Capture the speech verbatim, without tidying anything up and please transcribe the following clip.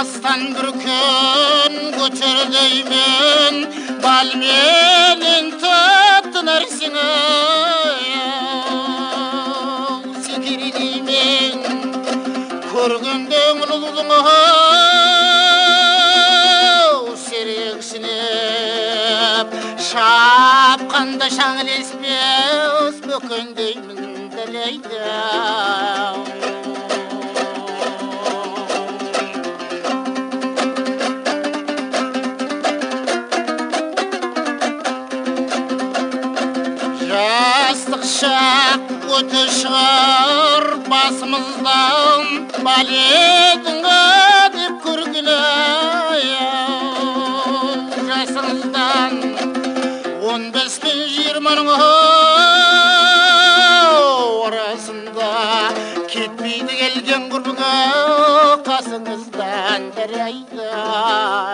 астан бір күн көтердеймен балменен тұтынарсың секіреймен көргенде ұлылың серексінеп шапқанда шаңылеспес бөкендеймін ділейді жастық шақ өте шығар басымыздан балетіңі деп көргілі жасыңыздан он бес пен жиырманың арасында кетпейді келген құрбыңа қасыңыздан бір айда